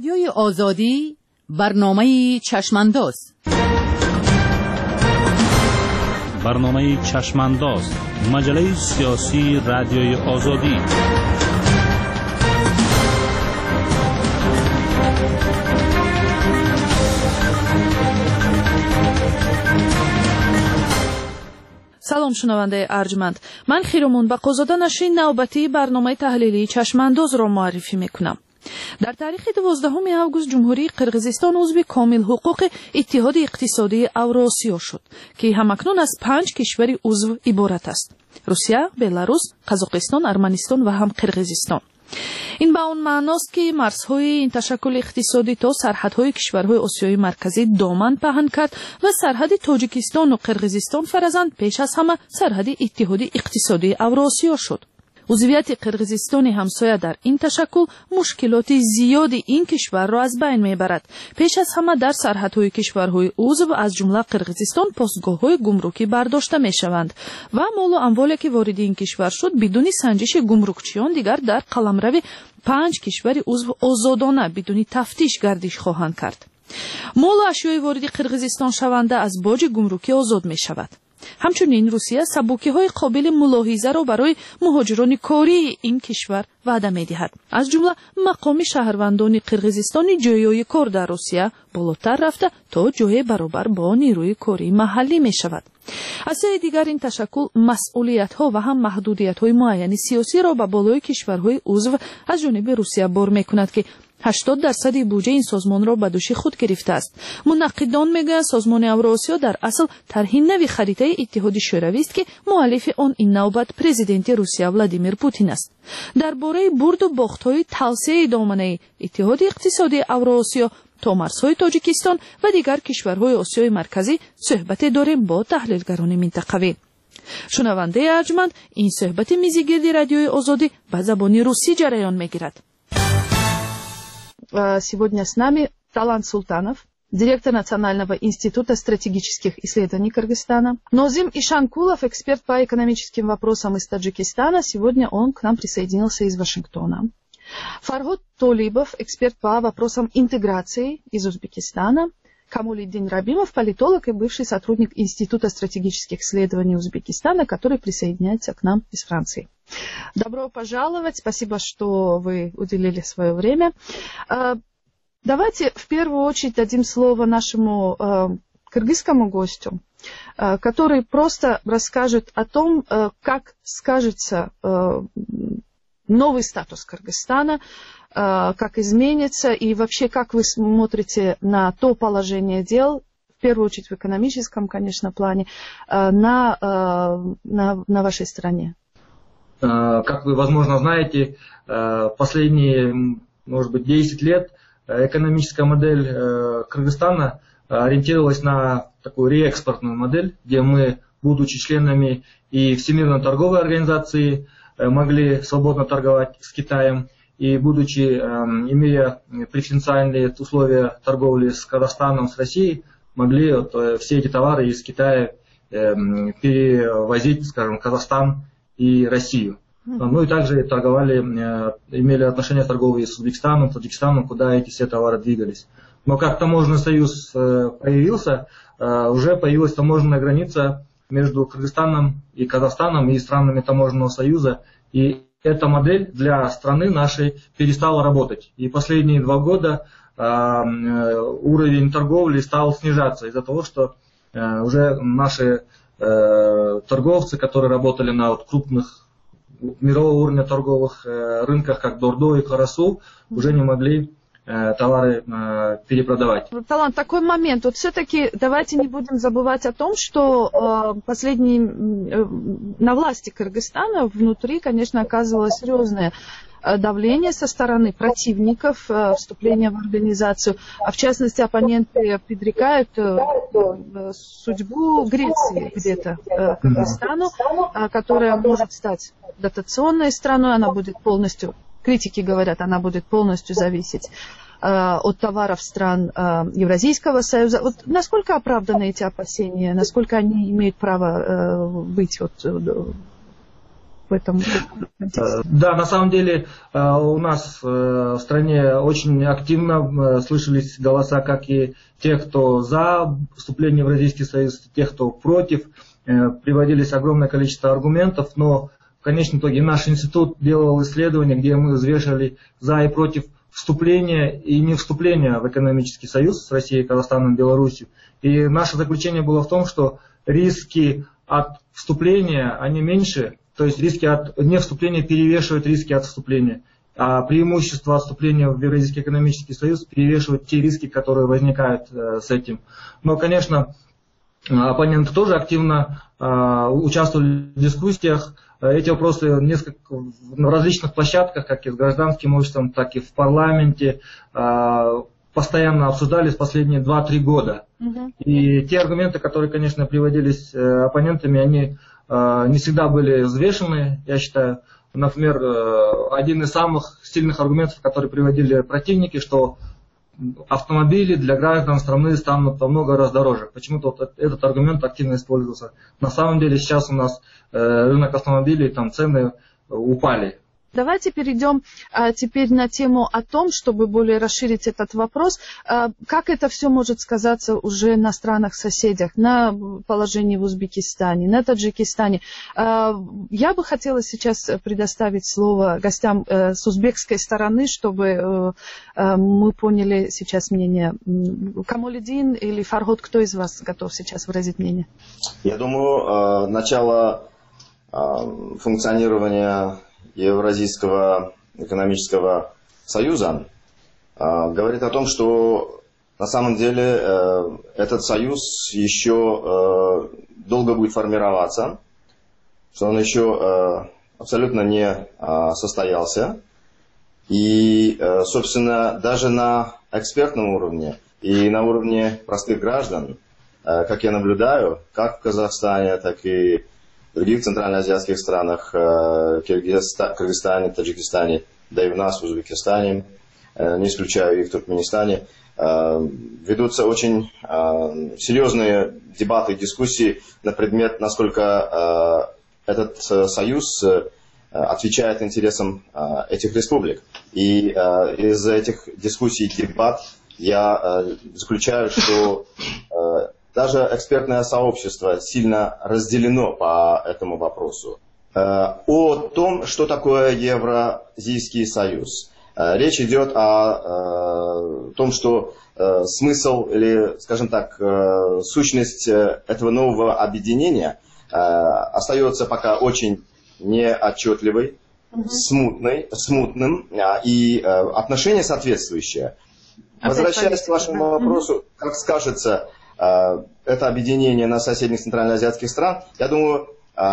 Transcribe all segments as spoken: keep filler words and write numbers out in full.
رادیوی آزادی برنامه چشمانداز برنامه چشمانداز مجله سیاسی رادیوی آزادی. سلام شنونده ارجمند، من خیرمون بقازاده نشین نوبتی برنامه تحلیلی چشمانداز را معرفی میکنم. در تاریخ دوازدهم آگوست جمهوری قرقیزستان عضو کامل حقوق اتحاد اقتصادی اوراسیا شد که همکنون از پنج کشور عضو عبارت است: روسیه، بلاروس، قزاقستان، ارمنستان و هم قرقیزستان. این به اون معناست که مرزهای این تشکل اقتصادی تا سرحدهای کشورهای آسیای مرکزی دامن پهن کرد و سرحد تاجیکستان و قرقیزستان فرزند پیش از همه سرحد اتحاد اقتصادی اوراسیا شد. عضویت قرقیزستان همسایه در این تشکل مشکلات زیادی این کشور را از بین میبرد. پیش از همه در سرحدهای کشورهای عضو از جمله قرقیزستان پاسگاه‌های گمرکی برداشته میشوند و مال و اموالی که وارد این کشور شد بدون سنجش گمرکچیان دیگر در قلمرو پنج کشور عضو آزادانه بدون تفتیش گردش خواهند کرد. مال و اشیای وارد قرقیزستان شونده از باج گمرکی آزاد میشود. همچنین روسیه سبوکی‌های قابل ملاحظه را برای مهاجران کاری این کشور وعده می‌دهد. از جمله مقام شهروندان قرقیزستانی جایهای کار در روسیه بالاتر رفته تا جای برابر با نیروی کاری محلی می‌شود. از سوی دیگر این تشکل مسئولیت‌ها و هم محدودیت‌های معین سیاسی را به بالای کشورهای عضو از جانب روسیه بار می‌کند که هشتاد درصد بودجه این سازمان را به دوش خود گرفته است. منقدان میگویند سازمان اوراسیا در اصل طرح نوی خریطه اتحاد شوروی است که مؤلف آن این نوبت پرزیدنت روسیه ولادیمیر پوتین است. درباره برد و باخت‌های توسعه دامنه اتحاد اقتصادی اوراسیا تا مرزهای تاجیکستان و دیگر کشورهای آسیای مرکزی صحبت داریم با تحلیلگران منطقوی. شنونده ارجمند، این صحبت میزگردی رادیوی آزادی به زبان روسی جریان میگیرد. Сегодня с нами Талант Султанов, директор Национального института стратегических исследований Кыргызстана. Нозим Ишанкулов, эксперт по экономическим вопросам из Таджикистана. Сегодня он к нам присоединился из Вашингтона. Фаргот Толибов, эксперт по вопросам интеграции из Узбекистана. Камолиддин Рабимов, политолог и бывший сотрудник Института стратегических исследований Узбекистана, который присоединяется к нам из Франции. Добро пожаловать, спасибо, что вы уделили свое время. Давайте в первую очередь дадим слово нашему кыргызскому гостю, который просто расскажет о том, как скажется новый статус Кыргызстана, как изменится и вообще как вы смотрите на то положение дел, в первую очередь в экономическом, конечно, плане, на, на, на вашей стране. Как вы, возможно, знаете, последние, может быть, десять лет экономическая модель Кыргызстана ориентировалась на такую реэкспортную модель, где мы, будучи членами и Всемирной торговой организации, могли свободно торговать с Китаем, и будучи, имея преференциальные условия торговли с Казахстаном, с Россией, могли вот все эти товары из Китая перевозить, скажем, в Казахстан и Россию. Ну и также торговали, имели отношения торговые с Узбекистаном, Таджикистаном, куда эти все товары двигались. Но как таможенный союз появился, уже появилась таможенная граница между Кыргызстаном и Казахстаном и странами таможенного союза. И эта модель для страны нашей перестала работать. И последние два года уровень торговли стал снижаться из-за того, что уже наши торговцы, которые работали на вот крупных мирового уровня торговых рынках, как Дордо и Карасу, уже не могли товары перепродавать. Талант, такой момент. Вот все-таки давайте не будем забывать о том, что э, последние э, на власти Кыргызстана внутри, конечно, оказывалось серьезное давление со стороны противников э, вступления в организацию. А в частности, оппоненты предрекают э, э, судьбу Греции где-то э, Кыргызстану, э, которая может стать дотационной страной, она будет полностью, критики говорят, она будет полностью зависеть э, от товаров стран э, Евразийского союза. Вот насколько оправданы эти опасения, насколько они имеют право э, быть? Вот, э, в этом контексте? Да, на самом деле у нас в стране очень активно слышались голоса, как и тех, кто за вступление в Евразийский союз, тех, кто против. Приводились огромное количество аргументов, но в конечном итоге наш институт делал исследования, где мы взвешивали за и против вступления и не вступления в экономический союз с Россией, Казахстаном, Беларусью. И наше заключение было в том, что риски от вступления, они меньше, то есть риски от невступления перевешивают риски от вступления. А преимущество от вступления в Евразийский экономический союз перевешивают те риски, которые возникают э, с этим. Но, конечно, оппоненты тоже активно э, участвовали в дискуссиях. Эти вопросы несколько, на различных площадках, как и с гражданским обществом, так и в парламенте, э, постоянно обсуждались последние два-три года. Uh-huh. И те аргументы, которые, конечно, приводились э, оппонентами, они э, не всегда были взвешены, я считаю. Например, э, один из самых сильных аргументов, которые приводили противники, что автомобили для граждан страны станут во много раз дороже. Почему-то вот этот аргумент активно использовался. На самом деле сейчас у нас э, рынок автомобилей, там цены упали. Давайте перейдем а, теперь на тему о том, чтобы более расширить этот вопрос, а, как это все может сказаться уже на странах-соседях, на положении в Узбекистане, на Таджикистане. А, я бы хотела сейчас предоставить слово гостям а, с узбекской стороны, чтобы а, а, мы поняли сейчас мнение. Камолидин или Фарход, кто из вас готов сейчас выразить мнение? Я думаю, начало функционирования Евразийского экономического союза э, говорит о том, что на самом деле э, этот союз еще э, долго будет формироваться, что он еще э, абсолютно не э, состоялся. И, э, собственно, даже на экспертном уровне и на уровне простых граждан, э, как я наблюдаю, как в Казахстане, так и в других центральноазиатских странах, Кыргызстане, Таджикистане, да и в нас, в Узбекистане, не исключаю и в Туркменистане, ведутся очень серьезные дебаты, дискуссии на предмет, насколько этот союз отвечает интересам этих республик. И из этих дискуссий и дебат я заключаю, что даже экспертное сообщество сильно разделено по этому вопросу. О том, что такое Евразийский союз. Речь идет о том, что смысл или, скажем так, сущность этого нового объединения остается пока очень неотчетливой, смутной, смутным, и отношение соответствующее. Возвращаясь к вашему вопросу, как скажется это объединение на соседних центральноазиатских стран, я думаю,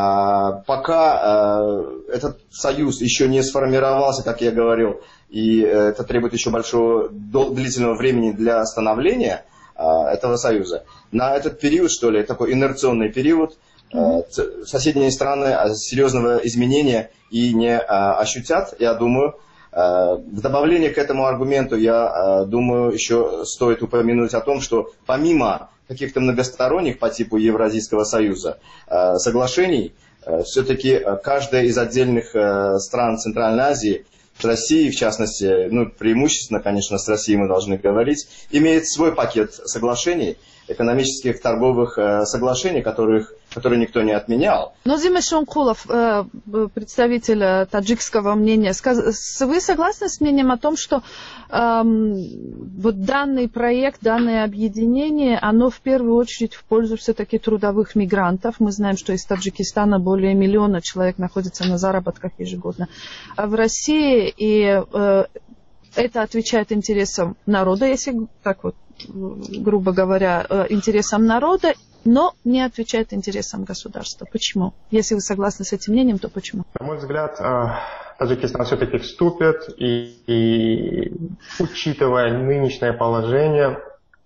пока этот союз еще не сформировался, как я говорил, и это требует еще большого длительного времени для становления этого союза, на этот период, что ли, такой инерционный период, mm-hmm. соседние страны серьезного изменения и не ощутят, я думаю. В добавление к этому аргументу, я думаю, еще стоит упомянуть о том, что помимо каких-то многосторонних по типу Евразийского союза соглашений, все-таки каждая из отдельных стран Центральной Азии, с Россией, в частности, ну, преимущественно, конечно, с Россией мы должны говорить, имеет свой пакет соглашений, экономических, торговых э, соглашений, которых, которые никто не отменял. Нозим Эшонкулов, э, представитель таджикского мнения, сказ... вы согласны с мнением о том, что э, вот данный проект, данное объединение, оно в первую очередь в пользу все-таки трудовых мигрантов? Мы знаем, что из Таджикистана более миллиона человек находится на заработках ежегодно в России, и э, это отвечает интересам народа, если так вот, грубо говоря, интересам народа, но не отвечает интересам государства. Почему? Если вы согласны с этим мнением, то почему? На мой взгляд, Таджикистан все-таки вступит, и, и учитывая нынешнее положение,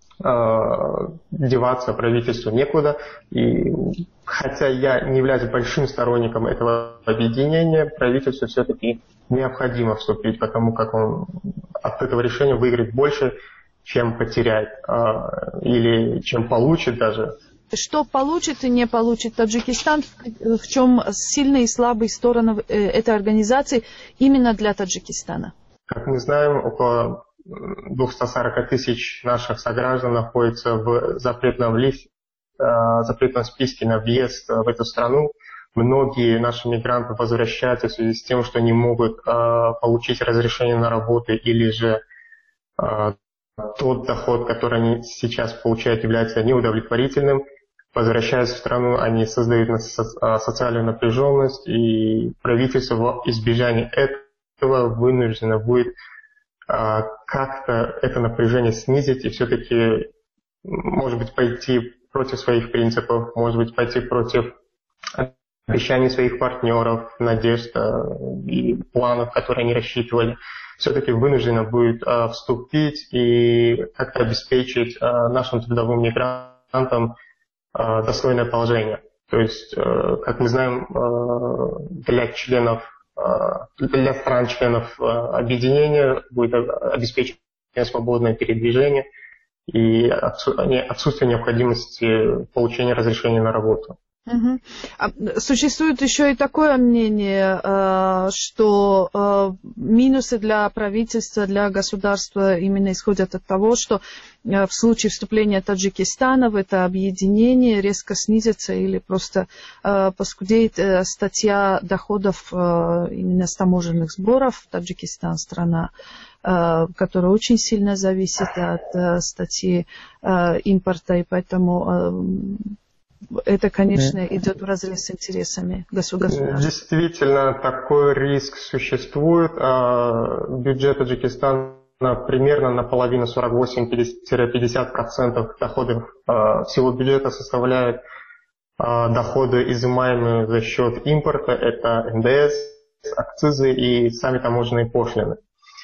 деваться правительству некуда. И хотя я не являюсь большим сторонником этого объединения, правительству все-таки необходимо вступить, потому как он от этого решения выиграет больше, чем потеряет, или чем получит даже, Что получит и не получит Таджикистан, в чем сильные и слабые стороны этой организации именно для Таджикистана? Как мы знаем, около двести сорок тысяч наших сограждан находятся в запретном, лист, запретном списке на въезд в эту страну. Многие наши мигранты возвращаются в связи с тем, что не могут получить разрешение на работу или же тот доход, который они сейчас получают, является неудовлетворительным. Возвращаясь в страну, они создают социальную напряженность, и правительство в избежание этого вынуждено будет как-то это напряжение снизить и все-таки, может быть, пойти против своих принципов, может быть, пойти против обещаний своих партнеров, надежд и планов, которые они рассчитывали. Все-таки вынуждено будет вступить и как-то обеспечить нашим трудовым мигрантам достойное положение. То есть, как мы знаем, для членов, для стран-членов объединения будет обеспечено свободное передвижение и отсутствие необходимости получения разрешения на работу. Угу. Существует еще и такое мнение, что минусы для правительства, для государства именно исходят от того, что в случае вступления Таджикистана в это объединение резко снизится или просто поскудеет статья доходов именно с таможенных сборов. Таджикистан — страна, которая очень сильно зависит от статьи импорта, и поэтому это, конечно, идет вразрез с интересами государства. Действительно, такой риск существует. Бюджет Таджикистана примерно наполовину, сорок восемь — пятьдесят процентов доходов всего бюджета составляют доходы, изымаемые за счет импорта. Это эн дэ эс, акцизы и сами таможенные пошлины.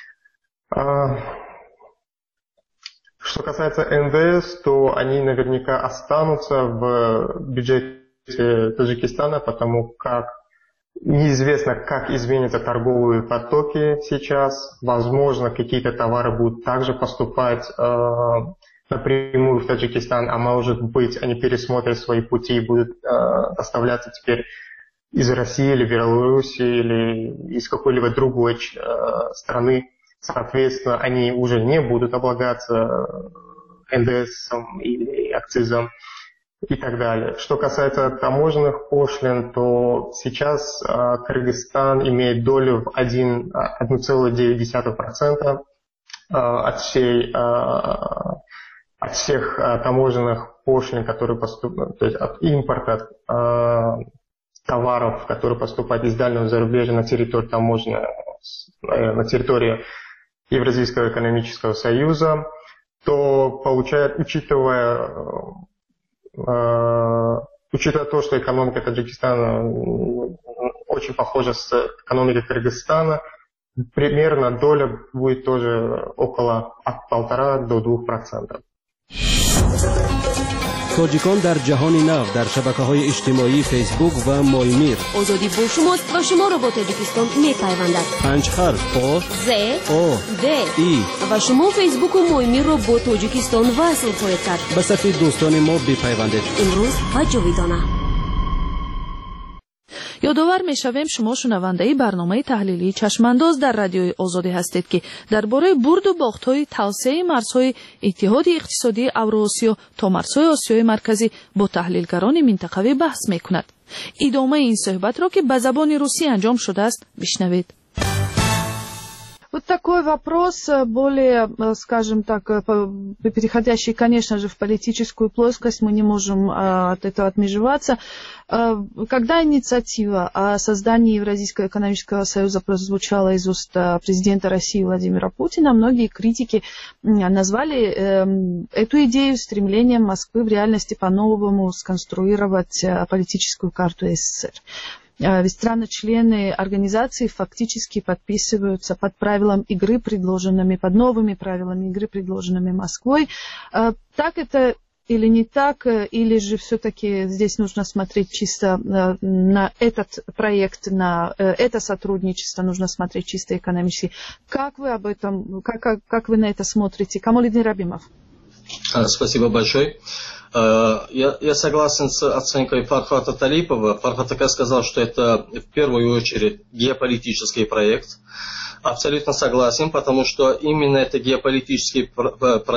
Что касается эн дэ эс, то они наверняка останутся в бюджете Таджикистана, потому как неизвестно, как изменятся торговые потоки сейчас. Возможно, какие-то товары будут также поступать э, напрямую в Таджикистан, а может быть, они пересмотрят свои пути и будут э, доставляться теперь из России или Беларуси или из какой-либо другой э, страны. Соответственно, они уже не будут облагаться эн дэ эсом или акцизом и так далее. Что касается таможенных пошлин, то сейчас э, Кыргызстан имеет долю в один целых девять десятых процента э, от, всей, э, от всех э, таможенных пошлин, которые поступают, то есть от импорта э, товаров, которые поступают из дальнего зарубежья на территорию таможни, э, на территории Евразийского экономического союза, то получает, учитывая, э, учитывая то, что экономика Таджикистана очень похожа с экономикой Кыргызстана, примерно доля будет тоже около от полтора до двух процентов. تاجیکان در جهان نو در شبکه‌های اجتماعی فیسبوک و مایمیر. آزادی با شماست و شما را با تاجیکستان می‌پیوندد. پنج حرف آ ز آ د ای و شما فیسبوک و مایمیر را با تاجیکستان وصل خواهید کرد. به صفحه دوستان ما بپیوندید. امروز و جاویدانه. یادآور می‌شویم شما شنونده برنامه تحلیلی چشمانداز در رادیوی آزادی هستید که درباره برد و باخت‌های توسعه مرزهای اتحاد اقتصادی اوراسیا تا مرزهای آسیای مرکزی با تحلیلگران منطقوی بحث می‌کند. ادامه این صحبت را که به زبان روسی انجام شده است بشنوید. Вот такой вопрос, более, скажем так, переходящий, конечно же, в политическую плоскость, мы не можем от этого отмежеваться. Когда инициатива о создании Евразийского экономического союза прозвучала из уст президента России Владимира Путина, многие критики назвали эту идею стремлением Москвы в реальности по-новому сконструировать политическую карту эс эс эс эр. Ведь страны-члены организации фактически подписываются под правилам игры, предложенными, под новыми правилами игры, предложенными Москвой. Так это или не так, или же все-таки здесь нужно смотреть чисто на этот проект, на это сотрудничество, нужно смотреть чисто экономически. Как вы об этом, как, как вы на это смотрите? Камалидин Рабимов. Спасибо большое. Я, я согласен с оценкой Фархата Талипова. Фархат Ака сказал, что это в первую очередь геополитический проект. Абсолютно согласен, потому что именно это геополитический проект